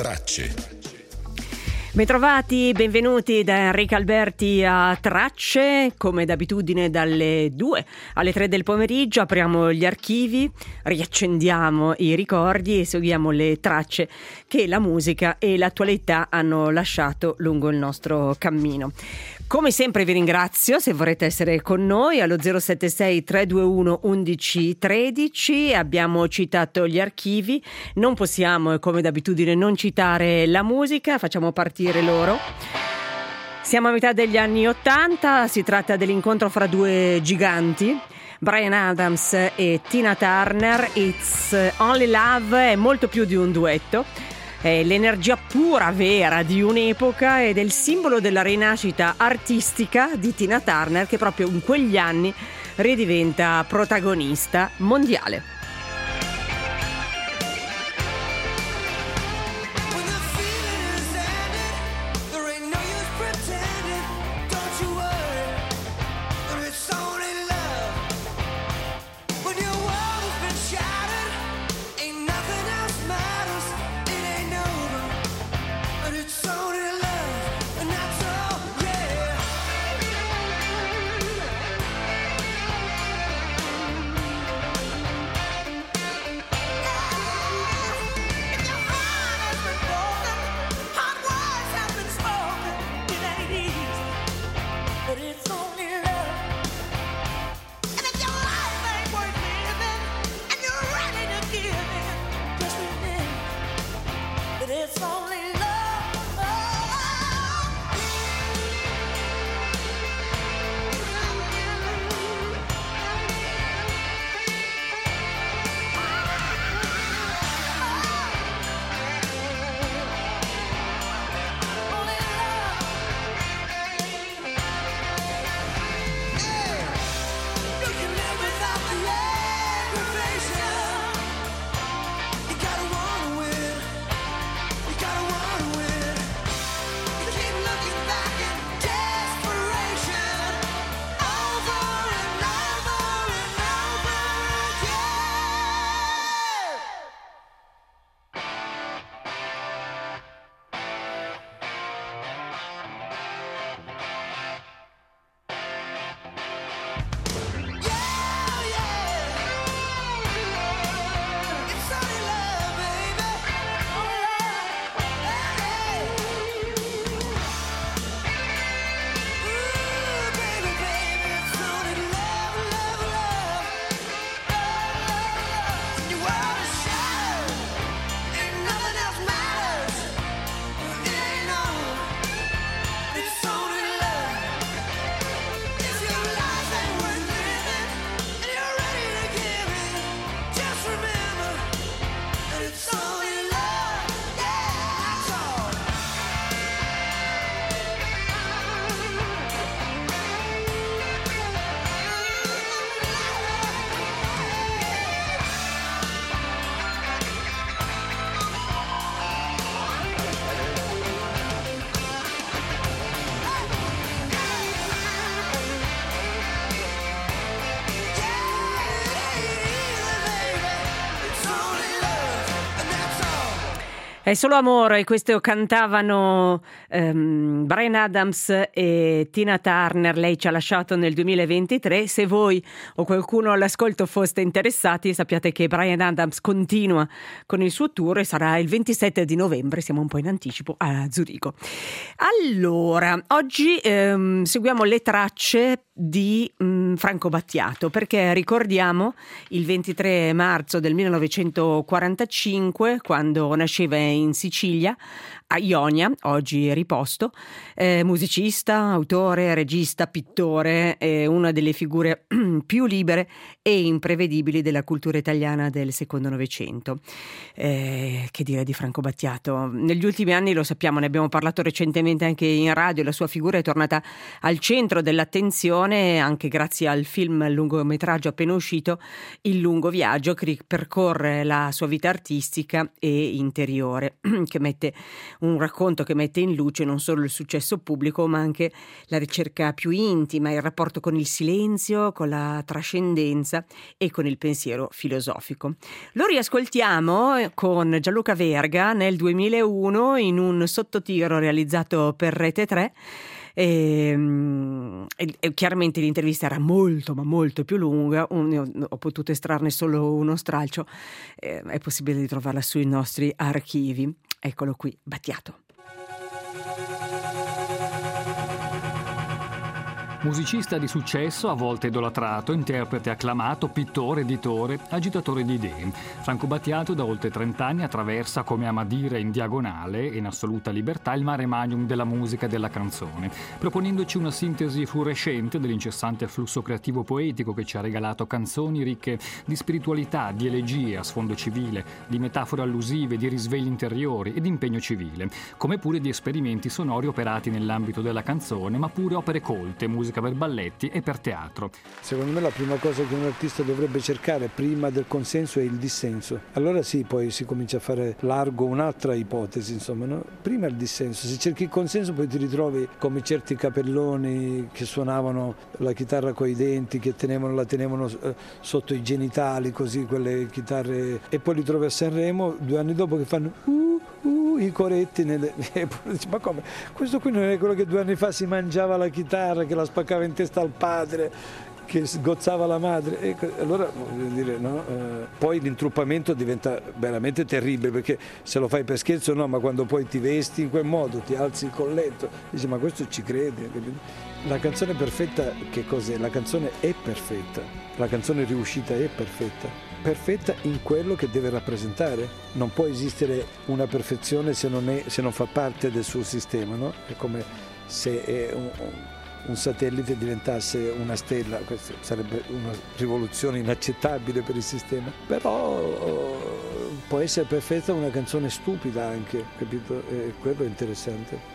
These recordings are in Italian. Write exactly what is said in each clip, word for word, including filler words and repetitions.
Tracce. Bentrovati, benvenuti da Enrico Alberti a Tracce. Come d'abitudine dalle due alle tre del pomeriggio apriamo gli archivi, riaccendiamo i ricordi e seguiamo le tracce che la musica e l'attualità hanno lasciato lungo il nostro cammino. Come sempre vi ringrazio se vorrete essere con noi allo zero sette sei tre due uno undici tredici. Abbiamo citato gli archivi, non possiamo come d'abitudine non citare la musica, facciamo partire loro. Siamo a metà degli anni ottanta, si tratta dell'incontro fra due giganti, Bryan Adams e Tina Turner. It's Only Love è molto più di un duetto. È l'energia pura, vera di un'epoca ed è il simbolo della rinascita artistica di Tina Turner, che proprio in quegli anni ridiventa protagonista mondiale. È solo amore, questo cantavano um, Bryan Adams e Tina Turner. Lei ci ha lasciato nel duemilaventitré. Se voi o qualcuno all'ascolto foste interessati, sappiate che Bryan Adams continua con il suo tour e sarà il ventisette di novembre, siamo un po' in anticipo, a Zurigo. Allora, oggi um, seguiamo le tracce di um, Franco Battiato, perché ricordiamo il ventitré marzo del millenovecentoquarantacinque, quando nasceva in Sicilia, a Ionia, oggi riposto, eh, musicista, autore, regista, pittore, eh, una delle figure più libere e imprevedibili della cultura italiana del secondo Novecento. Eh, che dire di Franco Battiato? Negli ultimi anni, lo sappiamo, ne abbiamo parlato recentemente anche in radio, la sua figura è tornata al centro dell'attenzione anche grazie al film lungometraggio appena uscito, Il lungo viaggio, che ripercorre la sua vita artistica e interiore, che mette un racconto che mette in luce non solo il successo pubblico ma anche la ricerca più intima, il rapporto con il silenzio, con la trascendenza e con il pensiero filosofico. Lo riascoltiamo con Gianluca Verga nel duemilauno in un sottotiro realizzato per Rete tre. E, e, e chiaramente l'intervista era molto ma molto più lunga, un, ho potuto estrarne solo uno stralcio, eh, è possibile di trovarla sui nostri archivi. Eccolo qui, Battiato. Musicista di successo, a volte idolatrato, interprete acclamato, pittore, editore, agitatore di idee. Franco Battiato da oltre trent'anni attraversa, come ama dire in diagonale e in assoluta libertà, il mare magnum della musica e della canzone, proponendoci una sintesi fluorescente dell'incessante flusso creativo poetico che ci ha regalato canzoni ricche di spiritualità, di elegie a sfondo civile, di metafore allusive, di risvegli interiori e di impegno civile, come pure di esperimenti sonori operati nell'ambito della canzone, ma pure opere colte, musica per balletti e per teatro. Secondo me la prima cosa che un artista dovrebbe cercare prima del consenso è il dissenso. Allora sì, poi si comincia a fare largo un'altra ipotesi, insomma, no? Prima il dissenso, se cerchi il consenso poi ti ritrovi come certi capelloni che suonavano la chitarra coi denti, che tenevano, la tenevano eh, sotto i genitali, così, quelle chitarre, e poi li trovi a Sanremo due anni dopo che fanno uh, uh, i coretti nelle... ma come? Questo qui non è quello che due anni fa si mangiava la chitarra, che la spaccava in testa al padre, che sgozzava la madre, e allora voglio dire, no? eh, poi l'intruppamento diventa veramente terribile, perché se lo fai per scherzo no, ma quando poi ti vesti in quel modo, ti alzi il colletto, dici ma questo ci crede? La canzone perfetta che cos'è? La canzone è perfetta, la canzone riuscita è perfetta, perfetta in quello che deve rappresentare. Non può esistere una perfezione se non, è, se non fa parte del suo sistema, no? È come se è un, un satellite diventasse una stella, questa sarebbe una rivoluzione inaccettabile per il sistema, però può essere perfetta una canzone stupida anche, capito? E quello è interessante.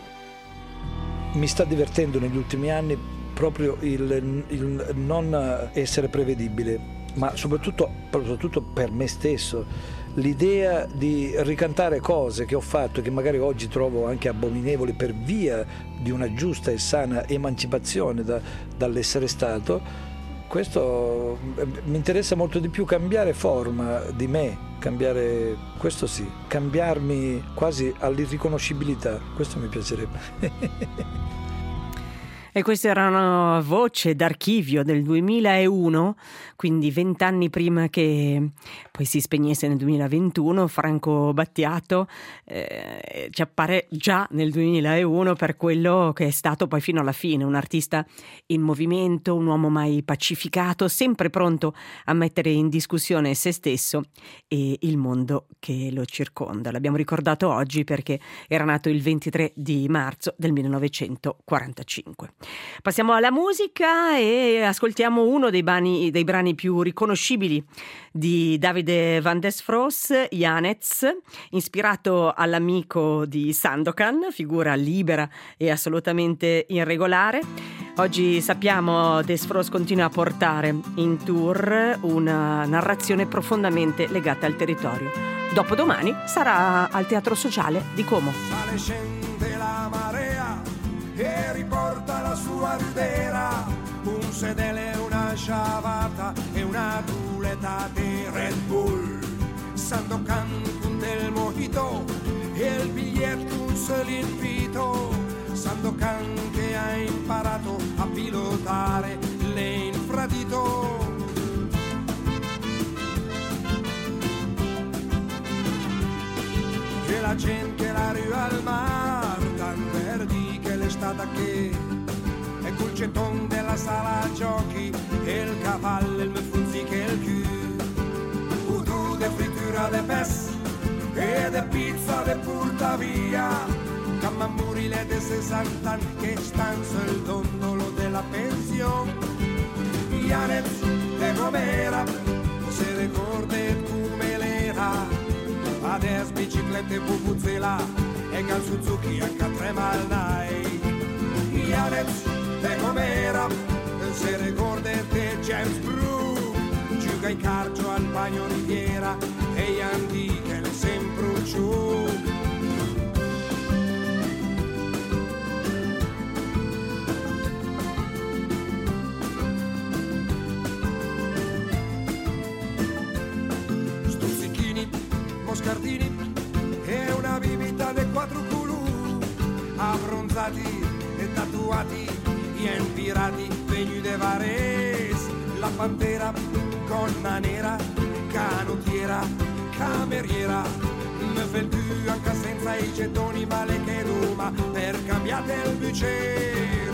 Mi sta divertendo negli ultimi anni proprio il, il non essere prevedibile, ma soprattutto, soprattutto per me stesso, l'idea di ricantare cose che ho fatto, che magari oggi trovo anche abominevoli per via di una giusta e sana emancipazione da, dall'essere stato. Questo mi interessa molto di più, cambiare forma di me, cambiare, questo sì, cambiarmi quasi all'irriconoscibilità, questo mi piacerebbe. E questa era una voce d'archivio del duemilauno, quindi vent'anni prima che poi si spegnesse nel duemilaventuno. Franco Battiato eh, ci appare già nel duemilauno per quello che è stato poi fino alla fine, un artista in movimento, un uomo mai pacificato, sempre pronto a mettere in discussione se stesso e il mondo che lo circonda. L'abbiamo ricordato oggi perché era nato il ventitré di marzo del millenovecentoquarantacinque. Passiamo alla musica e ascoltiamo uno dei, bani, dei brani più riconoscibili di Davide Van der Sfroos, Janez, ispirato all'amico di Sandokan, figura libera e assolutamente irregolare. Oggi sappiamo che Sfroos continua a portare in tour una narrazione profondamente legata al territorio. Dopodomani sarà al Teatro Sociale di Como. Sale, scende la marea e riporta la sua rudera, un sedele, una sciavata e una duleta di Red Bull. Sandokan con del mojito e il biglietto un sol invito. Sandokan che ha imparato a pilotare l'infradito. E la gente la rue al mar, tan verdi che l'estate che è col ceton della sala giochi e il cavallo il me funzi che il cul. Udù de fritura de pes e de pizza de porta via, camamburile de sessant'anni che stan sul dondolo della pensione. Janez de com'era, se ricorda come l'era. Adesso biciclette pupuzela e cal Suzuki a Catremalnai. Janez de com'era, se ricorda te James Brew, gioca in calcio al bagno riviera e gli antichi che le sempre ciù. giardini e una bibita del quattro culù, abbronzati e tatuati e pirati venu de Vares, la pantera, gonna nera, canottiera, cameriera, me fa il più anche senza i gettoni, vale che Roma per cambiate il bucer.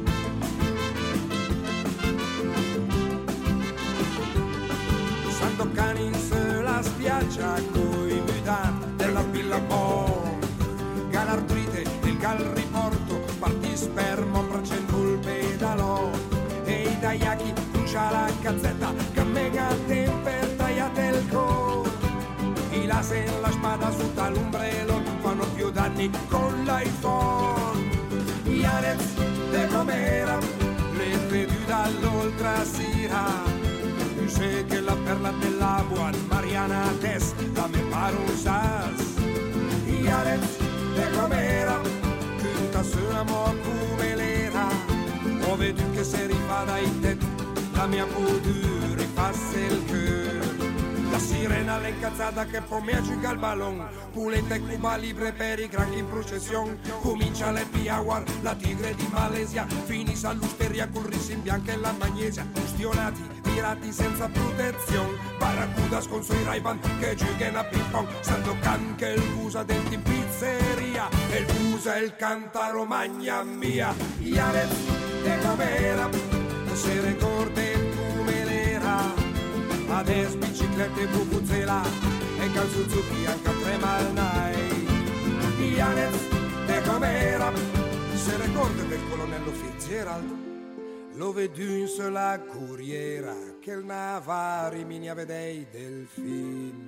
Santo Canins la spiaggia coi mutanti della Billabong, Galartrite il gal riporto, parti spermo facendo il pedalò e i tagliacchi brucia la cazzetta che mega temper tagliate il co, i laser la spada sotto l'ombrello fanno più danni con l'iPhone. Ianez de Gomera le vedi dall'oltre sera, sé che la perla dell'agua Mariana Tess la me pare un sas. Ianez de Gomera tutta sua mo come l'era, o vedi che se rifà dai tetti la mia pudure rifassa il cœur. La sirena l'incazzata che poi mi aggiunga il ballon, puletta e Cuba libre per i granchi in processione, comincia l'Happy Hour, la tigre di Malesia, finisce all'usteria col riso in bianca e la magnesia, ustionati, pirati senza protezione, barracudas con suoi Ray-Ban che giocano a ping pong, sanno can che il busa dentro in pizzeria, e il busa e il canta Romagna mia. Ianez de Gomera se ricorda come l'era, adesso biciclette Vuvuzela e cal Suzuki anche a Tremalnai. Ianez de Gomera se ricorda del colonnello Fitzgerald, lo vedo sulla corriera che il navari mi ne vedei del film.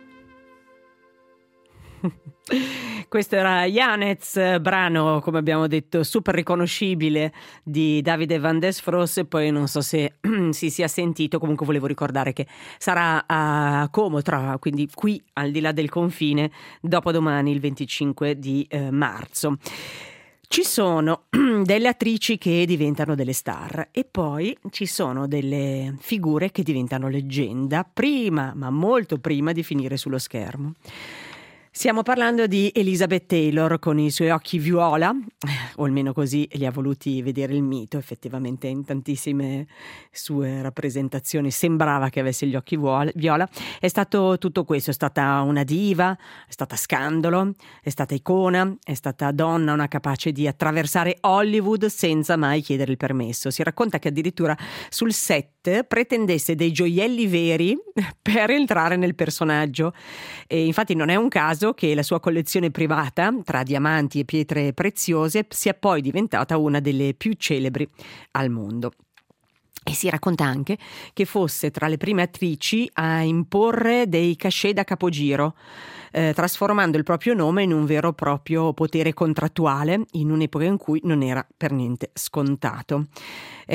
Questo era Ianez, brano come abbiamo detto super riconoscibile di Davide Van Desfros, e poi non so se si sia sentito, comunque volevo ricordare che sarà a Como, tra, quindi qui al di là del confine, dopodomani il venticinque di eh, marzo. Ci sono delle attrici che diventano delle star e poi ci sono delle figure che diventano leggenda prima, ma molto prima di finire sullo schermo. Stiamo parlando di Elizabeth Taylor con i suoi occhi viola, o almeno così li ha voluti vedere il mito. Effettivamente in tantissime sue rappresentazioni sembrava che avesse gli occhi viola. È stato tutto questo, è stata una diva, è stata scandalo, è stata icona, è stata donna, una capace di attraversare Hollywood senza mai chiedere il permesso. Si racconta che addirittura sul set pretendesse dei gioielli veri per entrare nel personaggio, e infatti non è un caso che la sua collezione privata tra diamanti e pietre preziose sia poi diventata una delle più celebri al mondo. E si racconta anche che fosse tra le prime attrici a imporre dei cachet da capogiro, eh, trasformando il proprio nome in un vero e proprio potere contrattuale in un'epoca in cui non era per niente scontato. È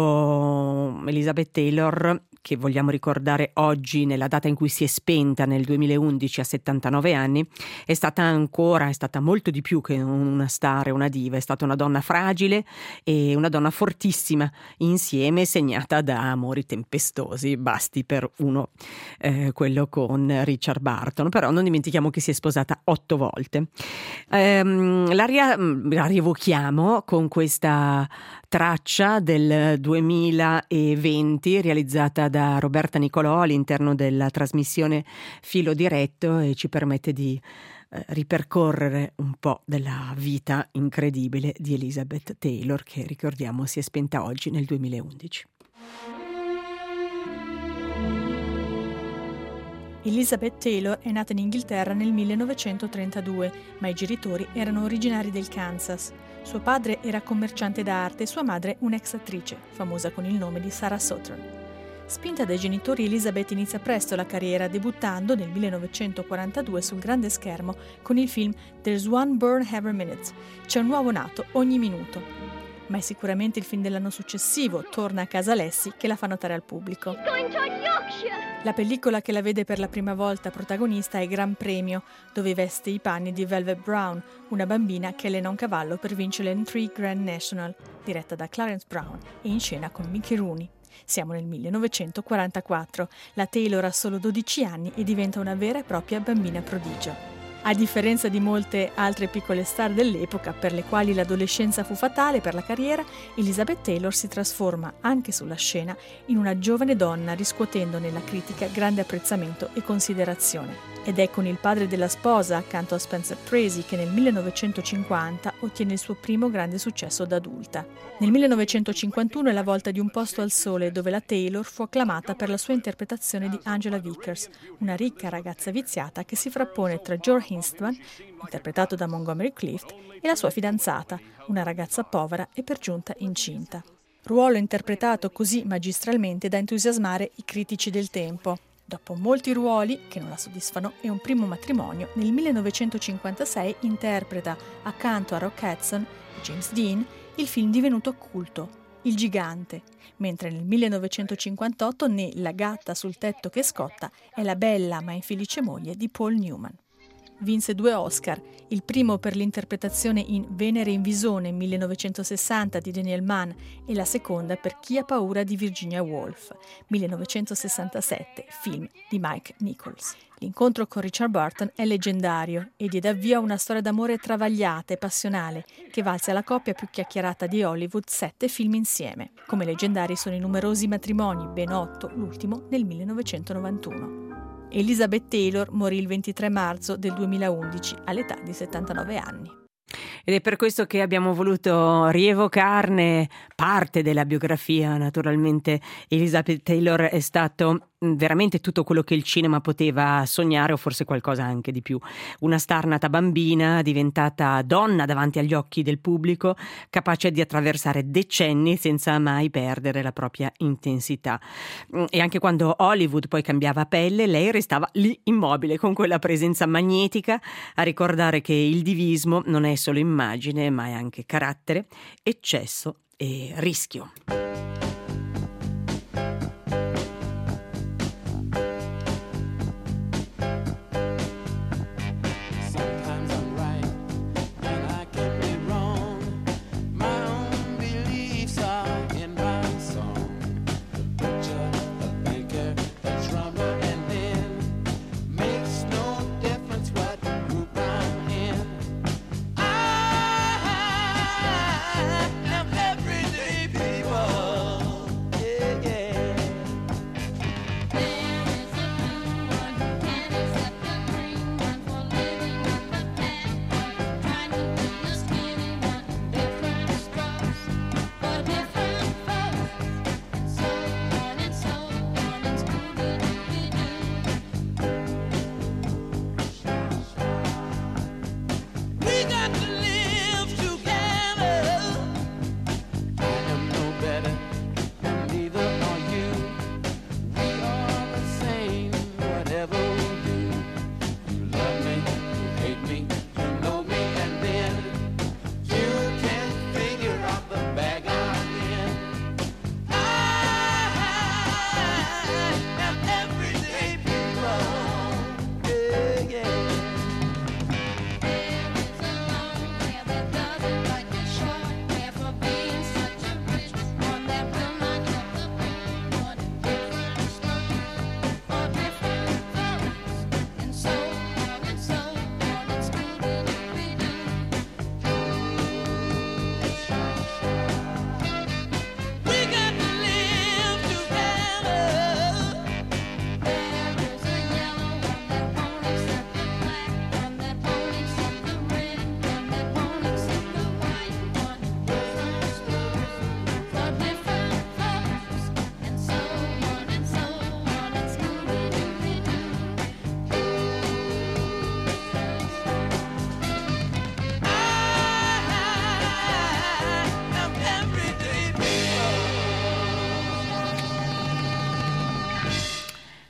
stato Elizabeth Taylor, che vogliamo ricordare oggi nella data in cui si è spenta nel duemilaundici a settantanove anni, è stata ancora, è stata molto di più che una star e una diva, è stata una donna fragile e una donna fortissima, insieme segnata da amori tempestosi, basti per uno eh, quello con Richard Burton, però non dimentichiamo che si è sposata otto volte. Ehm, la, ria- la rievochiamo con questa traccia del duemilaventi realizzata da Roberta Nicolò all'interno della trasmissione Filo Diretto, e ci permette di eh, ripercorrere un po' della vita incredibile di Elizabeth Taylor, che ricordiamo si è spenta oggi nel duemilaundici. Elizabeth Taylor è nata in Inghilterra nel millenovecentotrentadue, ma i genitori erano originari del Kansas. Suo padre era commerciante d'arte e sua madre un'ex attrice, famosa con il nome di Sarah Southern. Spinta dai genitori, Elizabeth inizia presto la carriera, debuttando nel millenovecentoquarantadue sul grande schermo con il film There's One Burn Every Minute, c'è un nuovo nato ogni minuto. Ma è sicuramente il film dell'anno successivo, Torna a casa Lassie, che la fa notare al pubblico. La pellicola che la vede per la prima volta protagonista è Gran Premio, dove veste i panni di Velvet Brown, una bambina che allena un cavallo per vincere l'N tre Grand National, diretta da Clarence Brown e in scena con Mickey Rooney. Siamo nel millenovecentoquarantaquattro. La Taylor ha solo dodici anni e diventa una vera e propria bambina prodigio. A differenza di molte altre piccole star dell'epoca, per le quali l'adolescenza fu fatale per la carriera, Elizabeth Taylor si trasforma, anche sulla scena, in una giovane donna, riscuotendo nella critica grande apprezzamento e considerazione. Ed è con il padre della sposa, accanto a Spencer Tracy, che nel millenovecentocinquanta ottiene il suo primo grande successo da adulta. Nel millenovecentocinquantuno è la volta di Un posto al sole, dove la Taylor fu acclamata per la sua interpretazione di Angela Vickers, una ricca ragazza viziata che si frappone tra George Eastman, interpretato da Montgomery Clift, e la sua fidanzata, una ragazza povera e per giunta incinta. Ruolo interpretato così magistralmente da entusiasmare i critici del tempo. Dopo molti ruoli che non la soddisfano e un primo matrimonio, nel millenovecentocinquantasei interpreta accanto a Rock Hudson e James Dean il film divenuto culto, Il gigante, mentre nel millenovecentocinquantotto né La gatta sul tetto che scotta è la bella ma infelice moglie di Paul Newman. Vinse due Oscar, il primo per l'interpretazione in Venere in visone millenovecentosessanta di Daniel Mann e la seconda per Chi ha paura di Virginia Woolf, millenovecentosessantasette, film di Mike Nichols. L'incontro con Richard Burton è leggendario e diede avvio a una storia d'amore travagliata e passionale che valse alla coppia più chiacchierata di Hollywood sette film insieme. Come leggendari sono i numerosi matrimoni, ben otto, l'ultimo nel millenovecentonovantuno. Elizabeth Taylor morì il ventitré marzo del duemilaundici all'età di settantanove anni. Ed è per questo che abbiamo voluto rievocarne parte della biografia. Naturalmente Elizabeth Taylor è stato veramente tutto quello che il cinema poteva sognare, o forse qualcosa anche di più. Una star nata bambina, diventata donna davanti agli occhi del pubblico, capace di attraversare decenni senza mai perdere la propria intensità. E anche quando Hollywood poi cambiava pelle, lei restava lì immobile, con quella presenza magnetica, a ricordare che il divismo non è solo immagine, ma è anche carattere, eccesso e rischio. Everyday people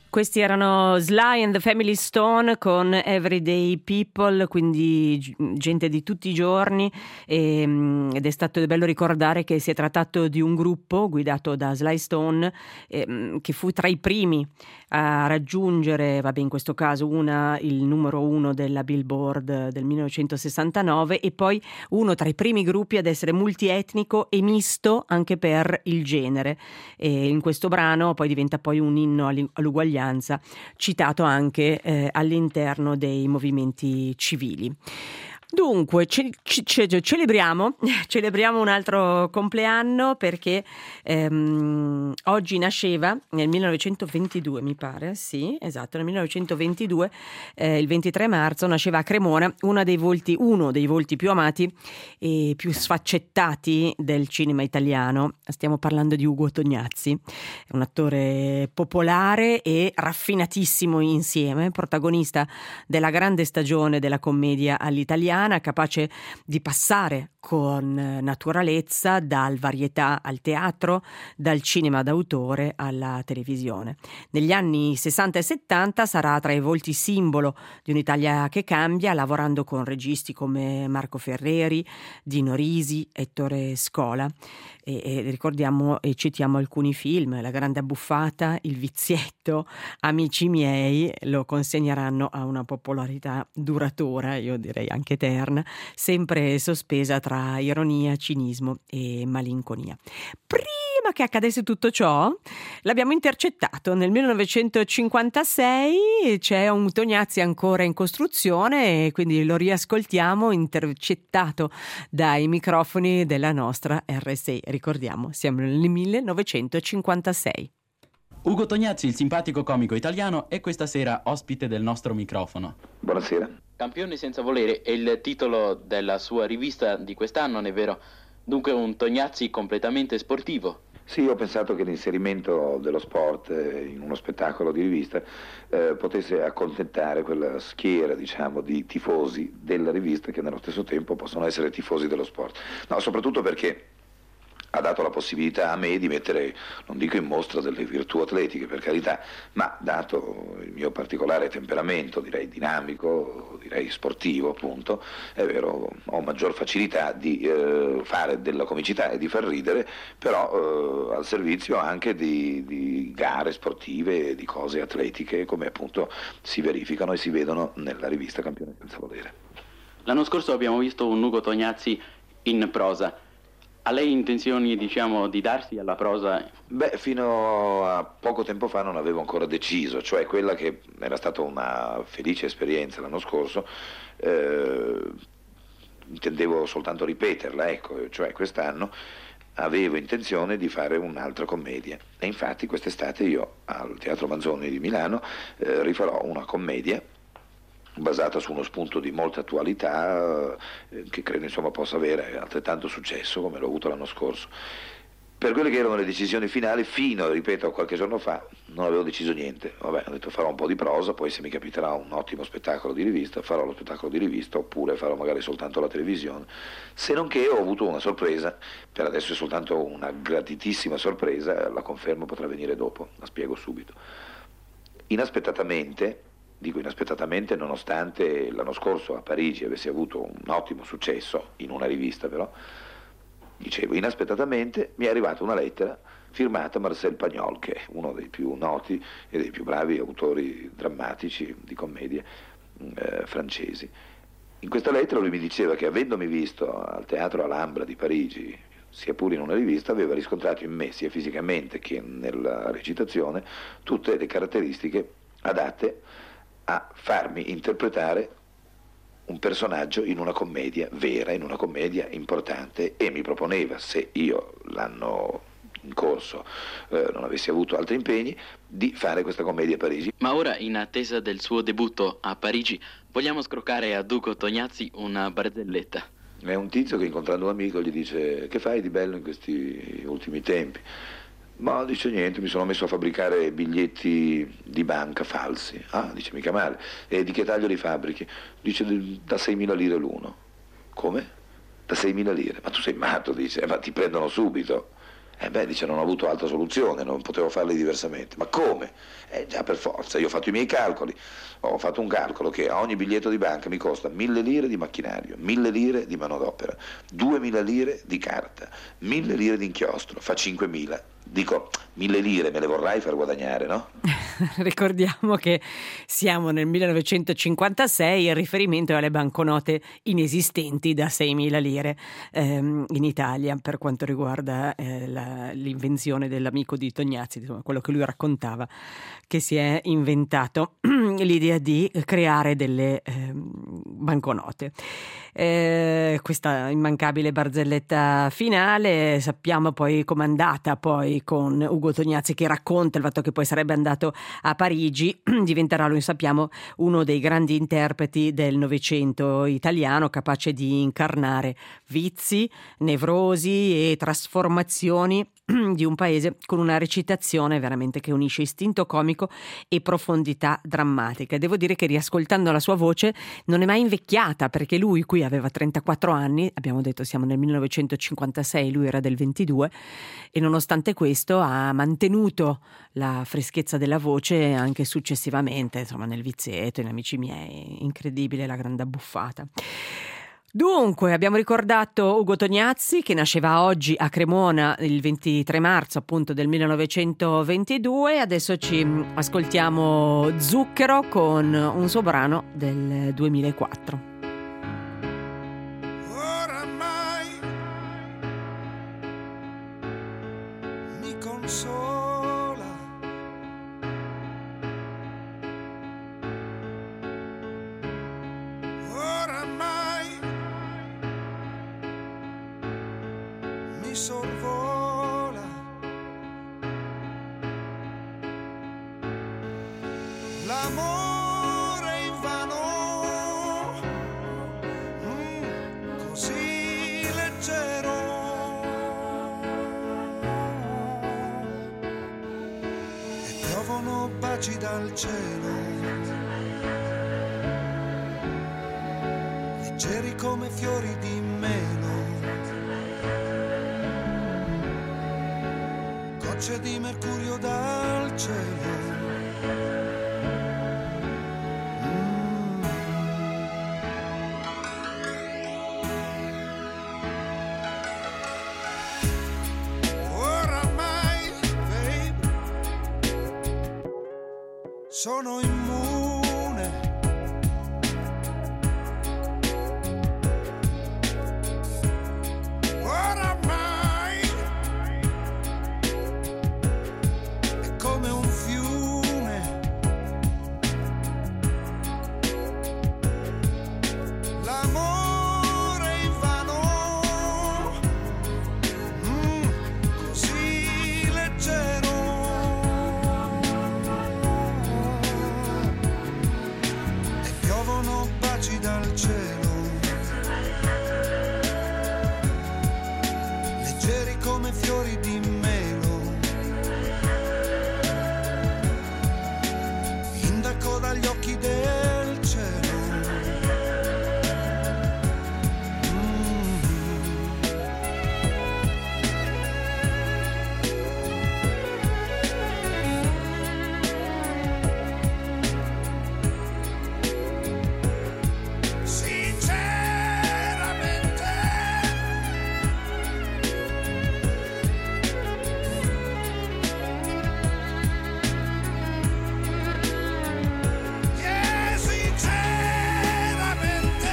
Questi erano Sly and the Family Stone con Everyday People, quindi gente di tutti i giorni, e, ed è stato bello ricordare che si è trattato di un gruppo guidato da Sly Stone eh, che fu tra i primi a raggiungere, vabbè in questo caso una il numero uno della Billboard del millenovecentosessantanove e poi uno tra i primi gruppi ad essere multietnico e misto anche per il genere, e in questo brano poi diventa poi un inno all'uguaglianza citato anche eh, all'interno dei movimenti civili. Dunque, ce, ce, ce, celebriamo, celebriamo un altro compleanno perché ehm, oggi nasceva nel millenovecentoventidue, mi pare, sì, esatto, nel millenovecentoventidue, eh, il ventitré marzo, nasceva a Cremona una dei volti, uno dei volti più amati e più sfaccettati del cinema italiano. Stiamo parlando di Ugo Tognazzi, un attore popolare e raffinatissimo insieme, protagonista della grande stagione della commedia all'italiana, capace di passare con naturalezza dal varietà al teatro, dal cinema d'autore alla televisione. Negli anni sessanta e settanta sarà tra i volti simbolo di un'Italia che cambia, lavorando con registi come Marco Ferreri, Dino Risi, Ettore Scola. E, e ricordiamo e citiamo alcuni film: La grande abbuffata, Il vizietto, Amici miei, lo consegneranno a una popolarità duratura, io direi anche eterna, sempre sospesa tra ironia, cinismo e malinconia. Prima che accadesse tutto ciò, l'abbiamo intercettato nel millenovecentocinquantasei, c'è un Tognazzi ancora in costruzione e quindi lo riascoltiamo intercettato dai microfoni della nostra R S I. Ricordiamo, siamo nel millenovecentocinquantasei. Ugo Tognazzi, il simpatico comico italiano, è questa sera ospite del nostro microfono. Buonasera. Campioni senza volere è il titolo della sua rivista di quest'anno, non è vero? Dunque un Tognazzi completamente sportivo. Sì, ho pensato che l'inserimento dello sport in uno spettacolo di rivista eh, potesse accontentare quella schiera, diciamo, di tifosi della rivista che nello stesso tempo possono essere tifosi dello sport. No, soprattutto perché ha dato la possibilità a me di mettere, non dico in mostra delle virtù atletiche, per carità, ma dato il mio particolare temperamento, direi dinamico, direi sportivo appunto, è vero, ho maggior facilità di eh, fare della comicità e di far ridere, però eh, al servizio anche di, di gare sportive, di cose atletiche, come appunto si verificano e si vedono nella rivista Campioni senza volere. L'anno scorso abbiamo visto un Ugo Tognazzi in prosa. Ha lei intenzioni, diciamo, di darsi alla prosa? Beh, fino a poco tempo fa non avevo ancora deciso, cioè quella che era stata una felice esperienza l'anno scorso, eh, intendevo soltanto ripeterla, ecco, cioè quest'anno avevo intenzione di fare un'altra commedia e infatti quest'estate io al Teatro Manzoni di Milano eh, rifarò una commedia basata su uno spunto di molta attualità eh, che credo insomma possa avere altrettanto successo come l'ho avuto l'anno scorso. Per quelle che erano le decisioni finali, fino, ripeto, a qualche giorno fa non avevo deciso niente. Vabbè, ho detto farò un po' di prosa, poi se mi capiterà un ottimo spettacolo di rivista farò lo spettacolo di rivista oppure farò magari soltanto la televisione, se non che ho avuto una sorpresa, per adesso è soltanto una gratitissima sorpresa, la conferma potrà venire dopo, la spiego subito. Inaspettatamente, dico inaspettatamente nonostante l'anno scorso a Parigi avessi avuto un ottimo successo, in una rivista però, dicevo inaspettatamente mi è arrivata una lettera firmata Marcel Pagnol, che è uno dei più noti e dei più bravi autori drammatici di commedie eh, francesi. In questa lettera lui mi diceva che avendomi visto al Teatro Alhambra di Parigi, sia pure in una rivista, aveva riscontrato in me, sia fisicamente che nella recitazione, tutte le caratteristiche adatte a farmi interpretare un personaggio in una commedia vera, in una commedia importante, e mi proponeva, se io l'anno in corso eh, non avessi avuto altri impegni, di fare questa commedia a Parigi. Ma ora, in attesa del suo debutto a Parigi, vogliamo scroccare a Ugo Tognazzi una barzelletta. È un tizio che incontrando un amico gli dice: che fai di bello in questi ultimi tempi? Ma dice niente, mi sono messo a fabbricare biglietti di banca falsi. Ah, dice, mica male. E di che taglio li fabbrichi? Dice da seimila lire l'uno. Come? Da seimila lire? Ma tu sei matto, dice, ma ti prendono subito. Eh beh, dice, non ho avuto altra soluzione, non potevo farli diversamente. Ma come? Eh già, per forza, io ho fatto i miei calcoli, ho fatto un calcolo che a ogni biglietto di banca mi costa mille lire di macchinario, mille lire di manodopera, duemila lire di carta, mille lire di inchiostro, fa cinquemila. Dico, mille lire me le vorrai far guadagnare, no? Ricordiamo che siamo nel millenovecentocinquantasei, il riferimento è alle banconote inesistenti da seimila lire ehm, in Italia, per quanto riguarda eh, la, l'invenzione dell'amico di Tognazzi, insomma, quello che lui raccontava, che si è inventato l'idea di creare delle eh, banconote. Eh, questa immancabile barzelletta finale, sappiamo poi com'è andata poi con Ugo Tognazzi, che racconta il fatto che poi sarebbe andato a Parigi, diventerà, lo sappiamo, uno dei grandi interpreti del Novecento italiano, capace di incarnare vizi, nevrosi e trasformazioni di un paese con una recitazione veramente che unisce istinto comico e profondità drammatica. E devo dire che, riascoltando la sua voce, non è mai invecchiata, perché lui qui aveva trentaquattro anni, abbiamo detto siamo nel millenovecentocinquantasei, lui era del ventidue, e nonostante questo ha mantenuto la freschezza della voce anche successivamente, insomma, nel Vizietto, in Amici miei, incredibile la grande abbuffata. Dunque, abbiamo ricordato Ugo Tognazzi, che nasceva oggi a Cremona il ventitré marzo appunto del millenovecentoventidue. Adesso ci ascoltiamo Zucchero con un suo brano del duemilaquattro. Oramai mi consola oramai mi sorvola l'amore invano, mm, così leggero, e piovono baci dal cielo, leggeri come fiori di melo, gocce di mercurio dal cielo. Mm. Oramai, babe, sono immune. Oramai è come un fiume, l'amore invano, mm, così leggero, e piovono baci dal cielo, leggeri come fiori di melo, indaco dagli occhi del cielo. Mm. Sinceramente, yeah, sinceramente,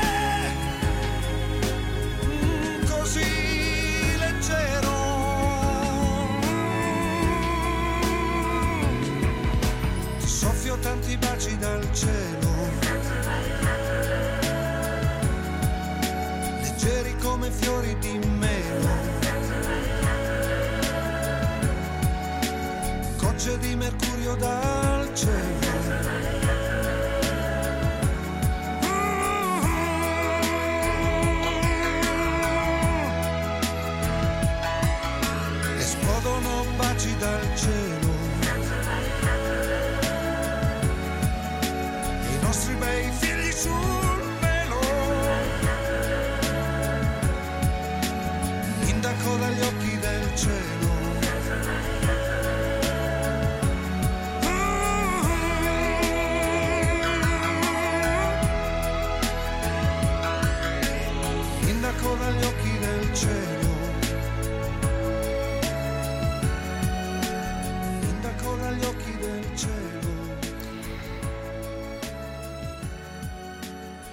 mm, così leggero, ti soffio tanti baci dal cielo, leggeri come fiori di melo, gocce di mercurio dal cielo. Esplodono baci dal cielo, i nostri bei figli sul velo, indaco dagli occhi del cielo.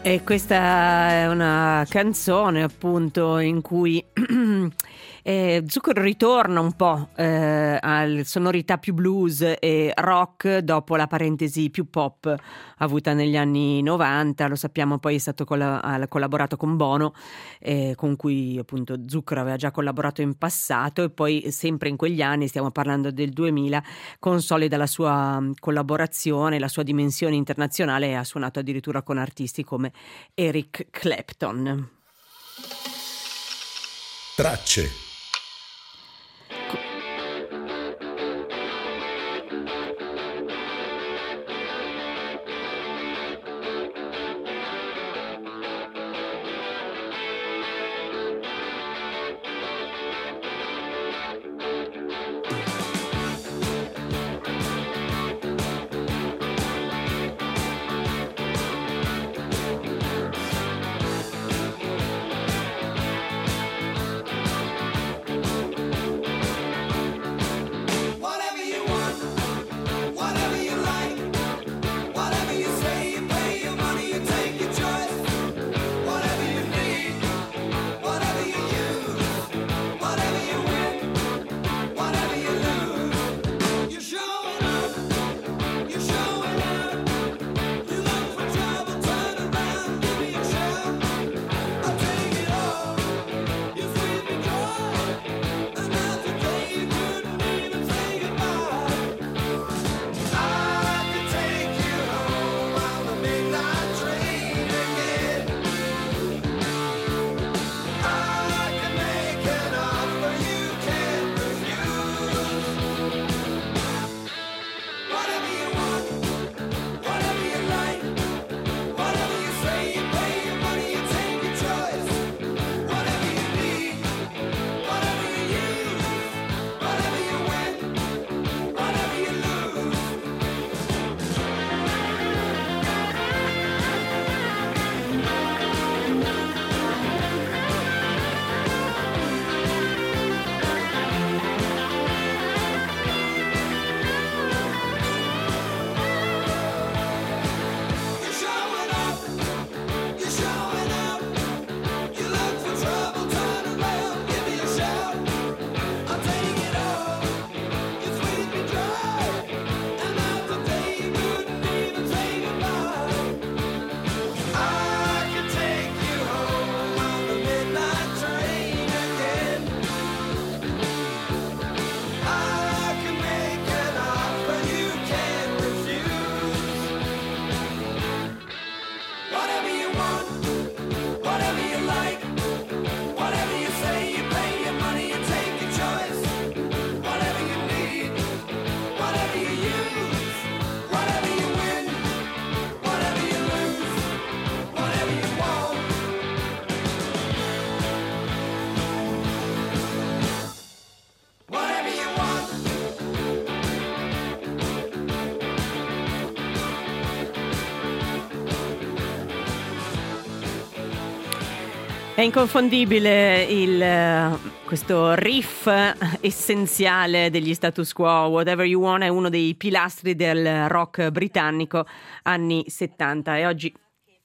E questa è una canzone appunto in cui eh, Zucchero ritorna un po' eh, alle sonorità più blues e rock dopo la parentesi più pop avuta negli anni novanta. Lo sappiamo, poi è stato colla- ha collaborato con Bono, eh, con cui appunto Zucchero aveva già collaborato in passato, e poi sempre in quegli anni, stiamo parlando del duemila, consolida la sua collaborazione, la sua dimensione internazionale, e ha suonato addirittura con artisti come Eric Clapton. Tracce. È inconfondibile il, questo riff essenziale degli Status Quo. Whatever You Want è uno dei pilastri del rock britannico anni settanta, e oggi...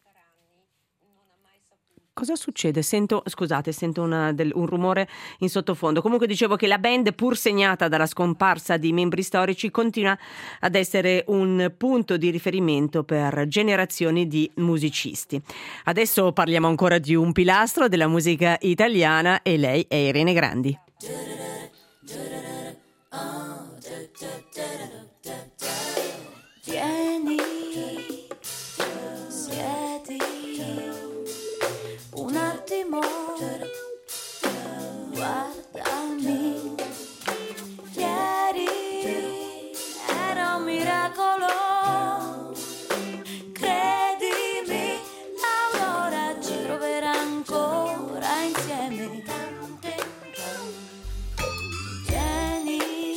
Cosa succede? Sento, scusate, sento una, del, un rumore in sottofondo. Comunque dicevo che la band, pur segnata dalla scomparsa di membri storici, continua ad essere un punto di riferimento per generazioni di musicisti. Adesso parliamo ancora di un pilastro della musica italiana, e lei è Irene Grandi. Vieni, siedi un attimo, guardami. Ieri era un miracolo, credimi, l'aurora ci troverà ancora insieme. Vieni,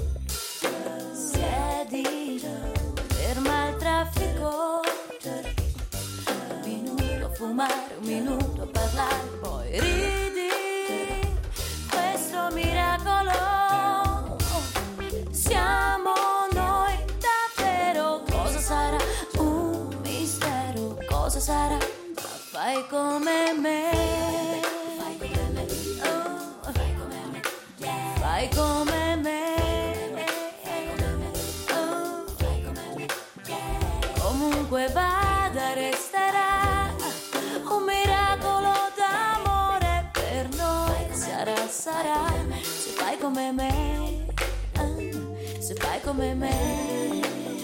siedi, ferma il traffico, un minuto a fumare, un minuto a parlare, poi ridi, questo miracolo siamo noi davvero. Cosa sarà? Un mistero, cosa sarà? fai come me, fai come me, oh, fai come me, yeah. Fai come me, oh, fai come me, yeah. Comunque vada resterà un miracolo d'amore per noi, sarà, sarà, se fai come me, oh, se fai come me.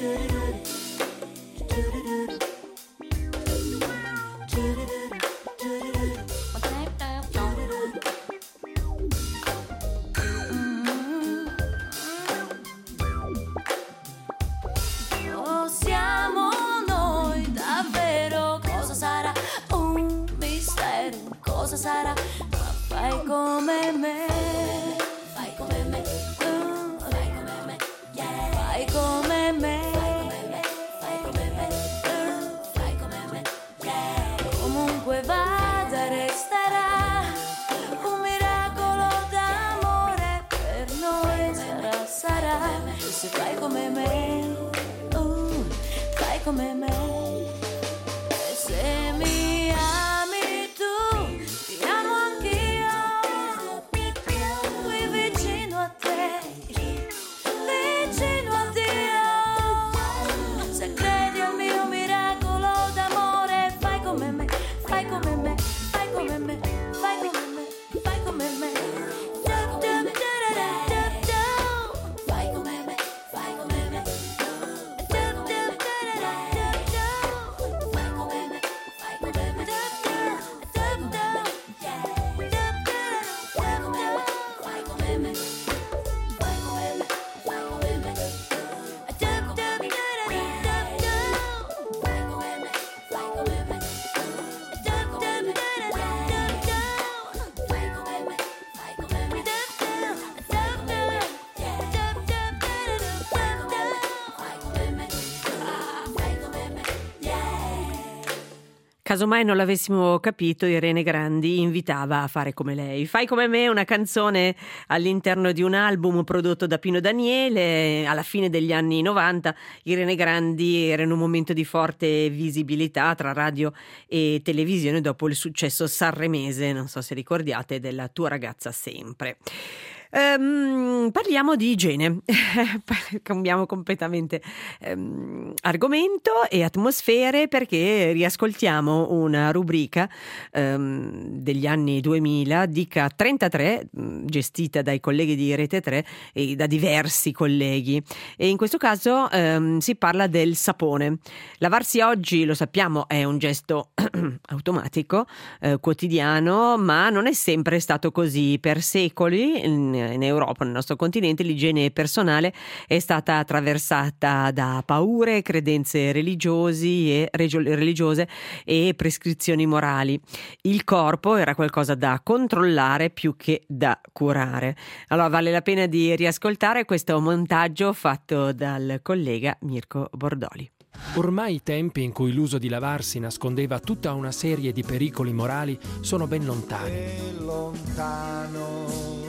Oh, siamo noi davvero, cosa sarà? Un mistero, cosa sarà? Ma fai come me, fai come me, uh, fai come me, yeah. Fai come me, fai come me, uh, fai come me, yeah. Comunque vada resterà un miracolo d'amore per noi, sarà, sarà, se fai come me, uh, fai come me. E se mi ami tu, ti amo anch'io, qui vicino a te, vicino a Dio. Se credi al mio miracolo d'amore, fai come me, fai come me, fai come me, fai come me, fai come me. Du, du, du, du, du, du. Fai come me, fai come me. Du, du, du, du, du, du. Fai come me, fai come me. Du, du, du, du, yeah. Du, du, du, du. Fai come me, fai come me, fai come me. Du, du, du, du, du, du. Fai come me, fai come me. Du, du, du, du, du, du. Fai come me, fai come me. Du, du, du, du, du, yeah. Du, du, du, du, du. Fai come me, ah, fai come me, yeah. Casomai non l'avessimo capito, Irene Grandi invitava a fare come lei. Fai come me, una canzone all'interno di un album prodotto da Pino Daniele. Alla fine degli anni novanta Irene Grandi era in un momento di forte visibilità tra radio e televisione dopo il successo sanremese, non so se ricordiate, della Tua ragazza sempre. Um, parliamo di igiene, cambiamo completamente um, argomento e atmosfere, perché riascoltiamo una rubrica um, degli anni duemila, dica trentatré, gestita dai colleghi di Rete tre e da diversi colleghi, e in questo caso um, si parla del sapone. Lavarsi oggi, lo sappiamo, è un gesto automatico, eh, quotidiano, ma non è sempre stato così. Per secoli in in Europa, nel nostro continente, l'igiene personale è stata attraversata da paure, credenze religiosi e regio- religiose e prescrizioni morali. Il corpo era qualcosa da controllare più che da curare. Allora vale la pena di riascoltare questo montaggio fatto dal collega Mirko Bordoli. Ormai i tempi in cui l'uso di lavarsi nascondeva tutta una serie di pericoli morali sono ben lontani. E lontano,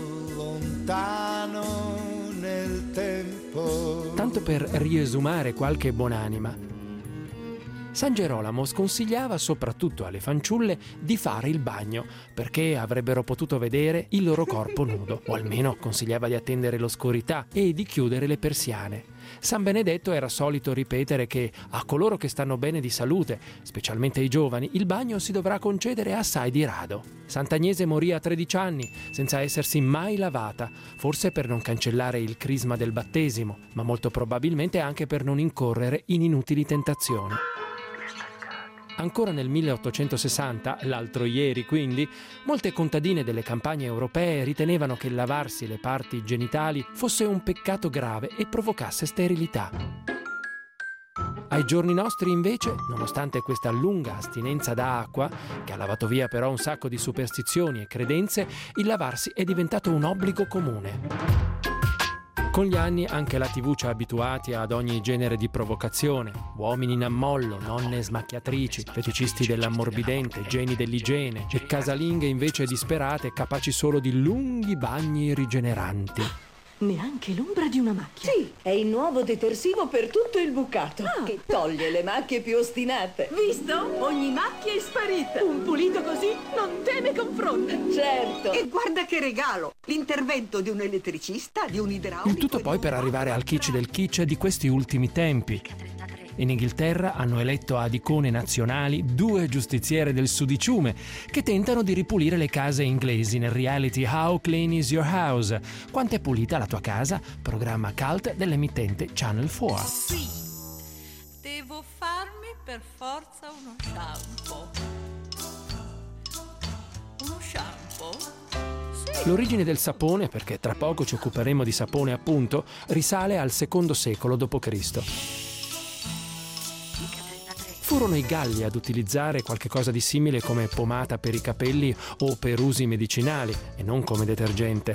lontano nel tempo. Tanto per riesumare qualche buonanima, San Gerolamo sconsigliava soprattutto alle fanciulle di fare il bagno, perché avrebbero potuto vedere il loro corpo nudo, o almeno consigliava di attendere l'oscurità e di chiudere le persiane. San Benedetto era solito ripetere che a coloro che stanno bene di salute, specialmente ai giovani, il bagno si dovrà concedere assai di rado. Sant'Agnese morì a tredici anni senza essersi mai lavata, forse per non cancellare il crisma del battesimo, ma molto probabilmente anche per non incorrere in inutili tentazioni. Ancora nel milleottocentosessanta, l'altro ieri quindi, molte contadine delle campagne europee ritenevano che lavarsi le parti genitali fosse un peccato grave e provocasse sterilità. Ai giorni nostri invece, nonostante questa lunga astinenza da acqua, che ha lavato via però un sacco di superstizioni e credenze, il lavarsi è diventato un obbligo comune. Con gli anni anche la tivù ci ha abituati ad ogni genere di provocazione. Uomini in ammollo, nonne smacchiatrici, feticisti dell'ammorbidente, geni dell'igiene e casalinghe invece disperate capaci solo di lunghi bagni rigeneranti. neanche l'ombra di una macchia. Sì, è il nuovo detersivo per tutto il bucato, ah. che toglie le macchie più ostinate. Visto? Ogni macchia è sparita. Un pulito così non teme confronto. Certo. E guarda che regalo! L'intervento di un elettricista, di un idraulico. Il tutto poi per arrivare al kitsch del kitsch di questi ultimi tempi. In Inghilterra hanno eletto ad icone nazionali due giustiziere del sudiciume che tentano di ripulire le case inglesi nel reality How Clean Is Your House? Quanto è pulita la tua casa? Programma cult dell'emittente Channel quattro. Sì, devo farmi per forza uno shampoo. Uno shampoo? Sì. L'origine del sapone, perché tra poco ci occuperemo di sapone appunto, risale al secondo secolo dopo Cristo. Furono i Galli ad utilizzare qualche cosa di simile come pomata per i capelli o per usi medicinali e non come detergente.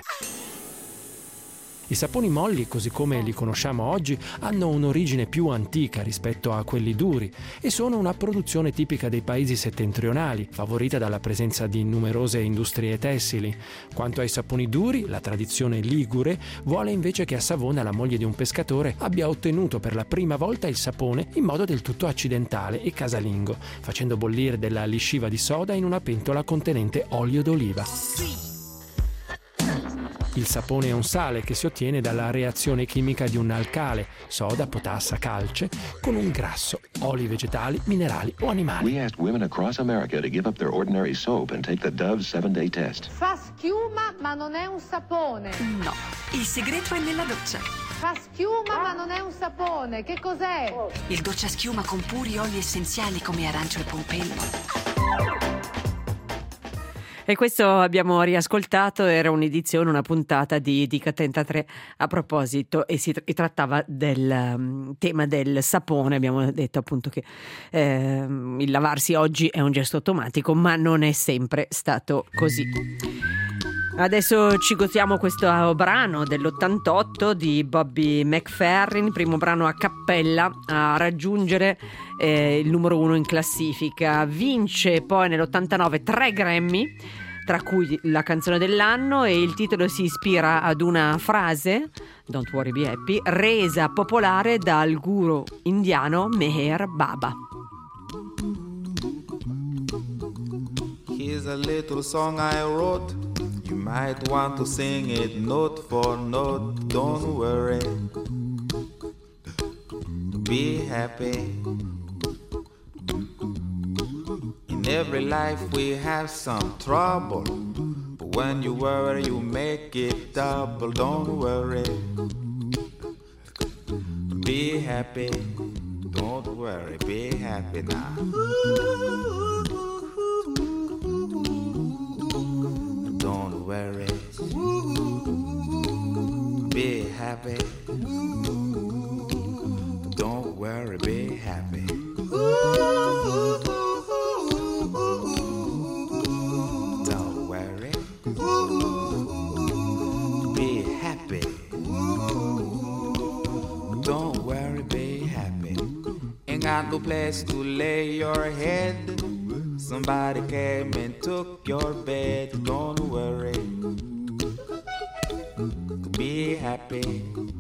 I saponi molli, così come li conosciamo oggi, hanno un'origine più antica rispetto a quelli duri e sono una produzione tipica dei paesi settentrionali, favorita dalla presenza di numerose industrie tessili. Quanto ai saponi duri, la tradizione ligure vuole invece che a Savona la moglie di un pescatore abbia ottenuto per la prima volta il sapone in modo del tutto accidentale e casalingo, facendo bollire della lisciva di soda in una pentola contenente olio d'oliva. Il sapone è un sale che si ottiene dalla reazione chimica di un alcale, soda, potassa, calce, con un grasso, oli vegetali, minerali o animali. We asked women across America to give up their ordinary soap and take the Dove seven-day test. Fa schiuma ma non è un sapone. No, il segreto è nella doccia. Fa schiuma ma non è un sapone. Che cos'è? Il doccia schiuma con puri oli essenziali come arancio e pompelmo. E questo abbiamo riascoltato, era un'edizione, una puntata di Dica trentatré a proposito, e si tr- trattava del um, tema del sapone. Abbiamo detto appunto che eh, il lavarsi oggi è un gesto automatico, ma non è sempre stato così. Adesso ci gostiamo questo brano dell'ottantotto di Bobby McFerrin, primo brano a cappella a raggiungere eh, il numero uno in classifica. Vince poi nell'ottantanove tre Grammy, tra cui la canzone dell'anno, e il titolo si ispira ad una frase, Don't Worry Be Happy, resa popolare dal guru indiano Meher Baba. Here's a little song I wrote. You might want to sing it note for note. Don't worry, be happy. In every life we have some trouble, but when you worry you make it double. Don't worry, be happy. Don't worry, be happy now. Don't worry, be happy. Don't worry, be happy. Don't worry, be happy. Don't worry, be happy. Ain't got no place to lay your head. Somebody came and took your bed. Don't worry, be happy.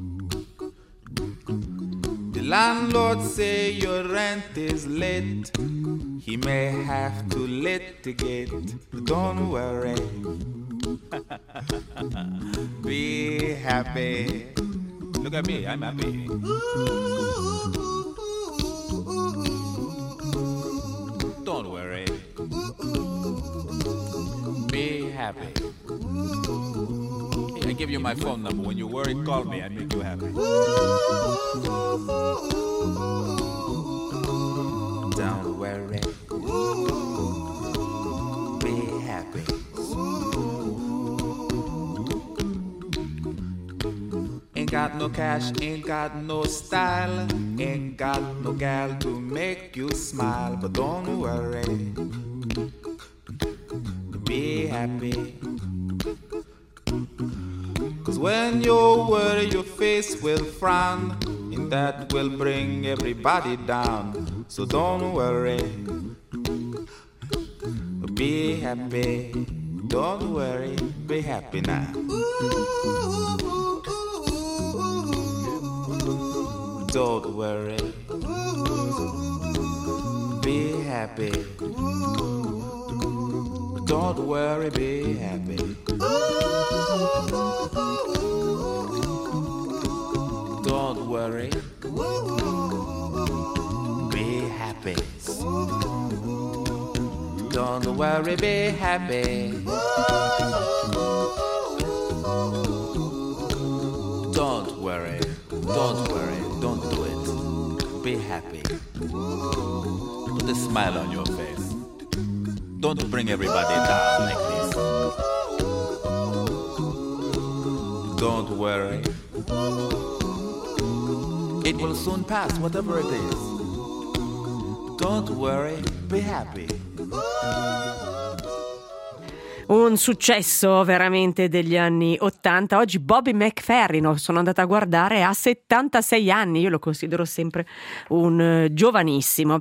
The landlord say your rent is late. He may have to litigate. Don't worry, be happy. Look at me, I'm happy. Don't worry, be happy. Hey, I give you my phone number. When you worry, call me. I make you happy. Don't worry, be happy. Ain't got no cash, ain't got no style, ain't got no gal to make you smile. But don't worry, be happy. Cause when you worry your face will frown, and that will bring everybody down. So don't worry, be happy. Don't worry, be happy now. Don't worry, be happy. Don't worry, be happy. Don't worry, be happy. Don't worry, be happy. Don't worry, don't worry, don't do it. Be happy. Put a smile on your face. Don't bring everybody down like this. Don't worry. It will soon pass, whatever it is. Don't worry, be happy. Un successo veramente degli anni ottanta. Oggi Bobby McFerrin, sono andata a guardare, ha settantasei anni, io lo considero sempre un uh, giovanissimo.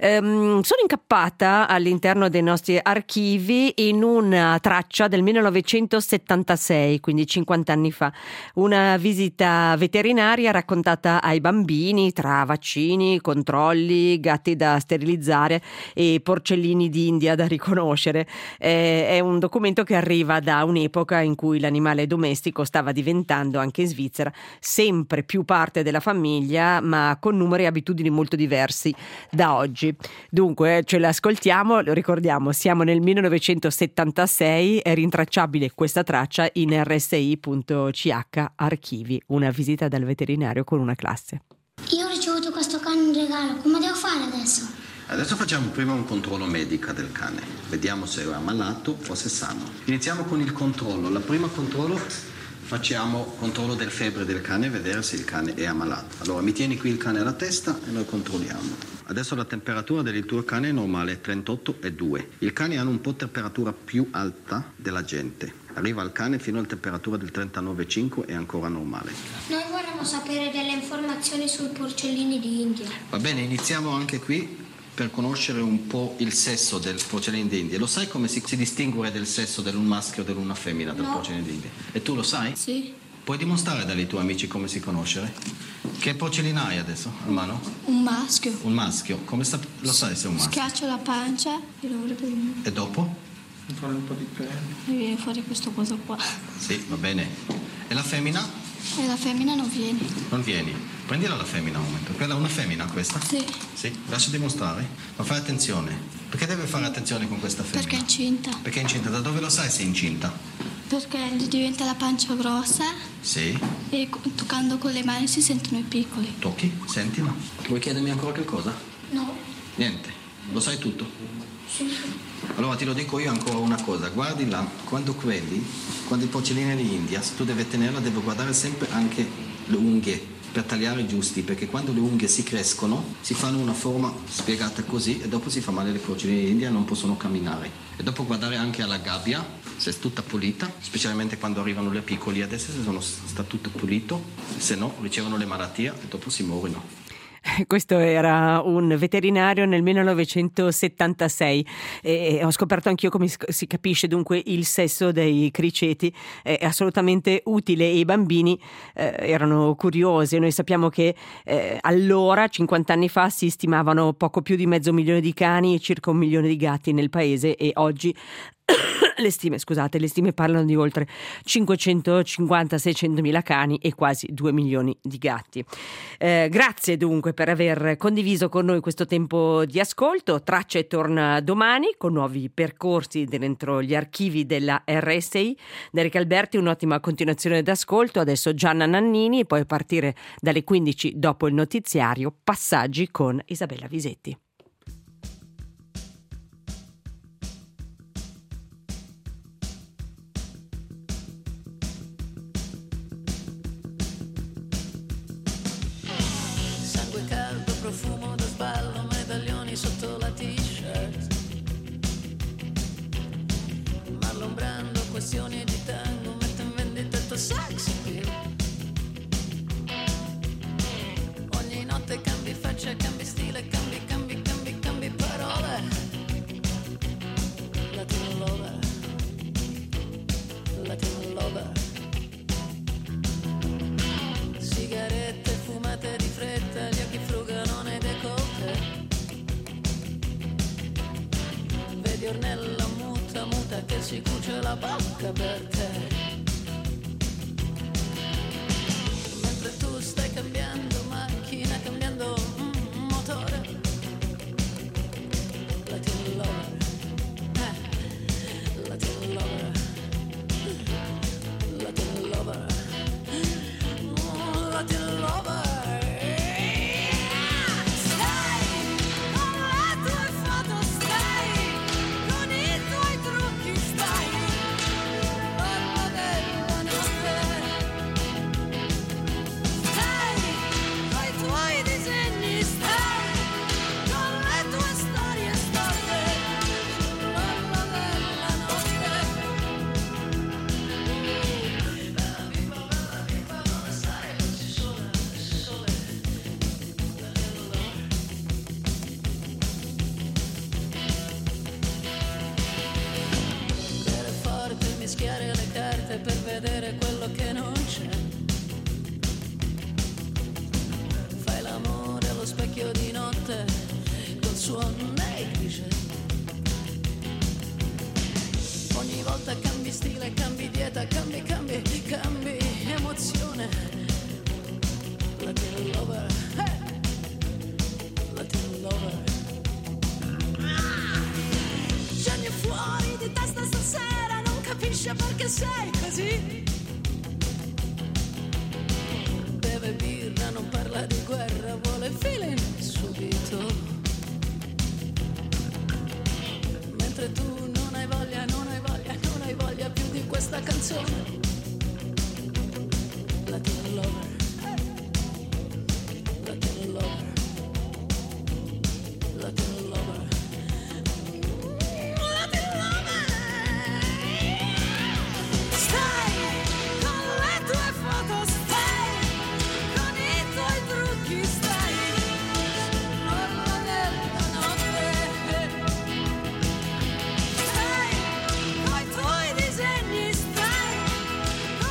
Um, sono incappata all'interno dei nostri archivi in una traccia del millenovecentosettantasei, quindi cinquanta anni fa, una visita veterinaria raccontata ai bambini tra vaccini, controlli, gatti da sterilizzare e porcellini d'India da riconoscere. Eh, è un documento che arriva da un'epoca in cui l'animale domestico stava diventando anche in Svizzera sempre più parte della famiglia, ma con numeri e abitudini molto diversi da oggi. Dunque ce l'ascoltiamo, lo ricordiamo, siamo nel millenovecentosettantasei, è rintracciabile questa traccia in erre esse i punto ci acca archivi, una visita dal veterinario con una classe. Io ho ricevuto questo cane in regalo, come devo fare adesso? Adesso facciamo prima un controllo medico del cane, vediamo se è ammalato o se è sano. Iniziamo con il controllo. La prima controllo facciamo controllo del febbre del cane, vedere se il cane è ammalato. Allora mi tieni qui il cane alla testa e noi controlliamo. Adesso la temperatura del tuo cane è normale, è trentotto virgola due. Il cane ha un po' temperatura più alta della gente. Arriva il cane fino alla temperatura del trentanove virgola cinque e ancora normale. Noi vorremmo sapere delle informazioni sui porcellini di India. Va bene, iniziamo anche qui per conoscere un po' il sesso del porcellino d'India. Lo sai come si, si distingue del sesso di un maschio o di una femmina del no. porcellino d'India? E tu lo sai? Sì. Puoi dimostrare dai tuoi amici come si conosce? Che porcellino hai adesso a mano? Un maschio. Un maschio. Come sa, lo sai se è un maschio? Schiaccio la pancia e lo vedo. E dopo? Mi fa un po' di pelo. Mi viene fuori questa cosa qua. Sì, va bene. E la femmina? E la femmina non viene. Non vieni. Prendila la femmina un momento. Quella è una femmina questa? Sì. Sì, lascia dimostrare. Ma fai attenzione. Perché deve fare attenzione con questa femmina? Perché è incinta. Perché è incinta? Da dove lo sai se è incinta? Perché gli diventa la pancia grossa. Sì. E toccando con le mani si sentono i piccoli. Tocchi? Sentilo. Vuoi chiedermi ancora qualcosa? No. Niente. Lo sai tutto? Sì. Allora ti lo dico io ancora una cosa. Guardi là, quando quelli, quando il porcellino di India, se tu devi tenerla, devi guardare sempre anche le unghie per tagliare giusti, perché quando le unghie si crescono si fanno una forma spiegata così e dopo si fa male le porcelline di India e non possono camminare. E dopo guardare anche alla gabbia, se è tutta pulita, specialmente quando arrivano le piccoli, adesso se sono, sta tutto pulito, se no ricevono le malattie e dopo si muoiono. Questo era un veterinario nel millenovecentosettantasei e ho scoperto anch'io come si capisce dunque il sesso dei criceti, è assolutamente utile e i bambini eh, erano curiosi. Noi sappiamo che eh, allora, cinquanta anni fa, si stimavano poco più di mezzo milione di cani e circa un milione di gatti nel paese e oggi le stime, scusate, le stime parlano di oltre cinquecentocinquanta seicentomila cani e quasi due milioni di gatti. Eh, grazie dunque per aver condiviso con noi questo tempo di ascolto. Tracce torna domani con nuovi percorsi dentro gli archivi della erre esse i. Da Enrica Alberti un'ottima continuazione d'ascolto. Adesso Gianna Nannini e poi a partire dalle quindici dopo il notiziario Passaggi con Isabella Visetti. Profumo da sballo, medaglioni sotto la t-shirt. Marlon Brando, questioni di tango, mette in vendita il tuo sex appeal. Ogni notte cambi faccia, cambi stile, cambi, cambi, cambi, cambi parole. Latino lover, Latino lover. Sigarette fumate di fretta la bocca per te. Mentre tu stai cambiando macchina, cambiando mm, motore, Latin lover, eh, Latin lover, Latin lover, oh, Latin lover. Per vedere quello che non c'è, fai l'amore allo specchio di notte col suo negligé. Ogni volta cambi stile, cambi dieta, cambi, cambi, cambi emozione. Latin lover, hey! Latin lover. Gianni fuori di testa stasera, non capisce perché sei così. Beve birra, non parla di guerra, vuole feeling subito. Mentre tu non hai voglia, non hai voglia, non hai voglia più di questa canzone. Latin lover, Latin lover, Latin lover.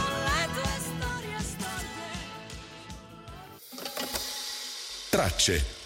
Tracce.